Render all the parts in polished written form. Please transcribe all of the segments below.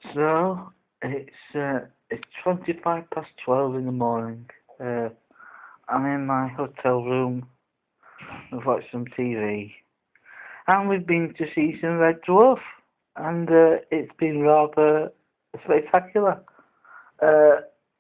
So it's 12 in the morning. I'm in my hotel room. We've watched some TV, and we've been to see some Red Dwarf, and it's been rather spectacular. Uh,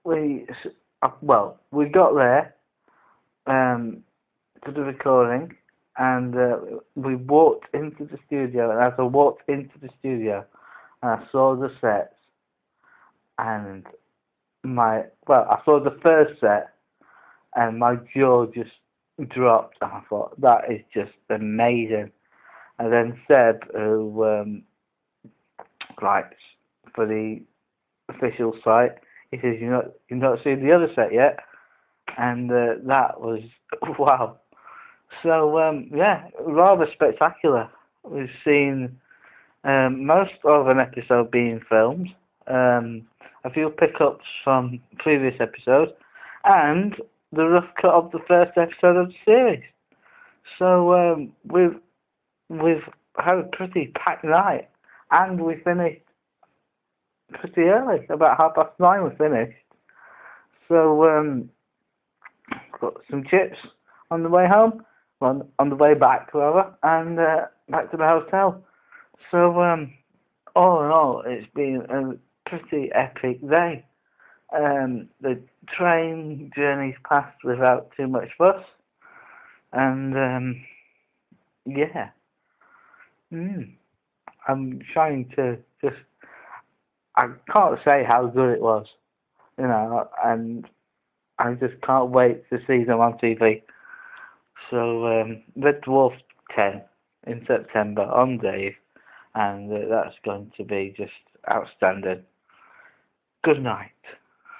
we got there um, to the recording, and we walked into the studio. And as I walked into the studio, and I saw the sets, and I saw the first set, and my jaw just dropped. And I thought that is just amazing. And then Seb, who writes for the official site, he says you've not seen the other set yet, and that was wow. So yeah, rather spectacular. We've seen most of an episode being filmed, a few pickups from previous episodes, and the rough cut of the first episode of the series. So we've had a pretty packed night, and we finished pretty early, about 9:30 we finished. So got some chips on the way home, on the way back rather, and back to the hotel. So all in all, it's been a pretty epic day. The train journeys passed without too much fuss, and yeah, mm, I'm trying to just. I can't say how good it was, and I just can't wait to see them on TV. So Red Dwarf 10 in September on Dave, and that's going to be just outstanding. Good night.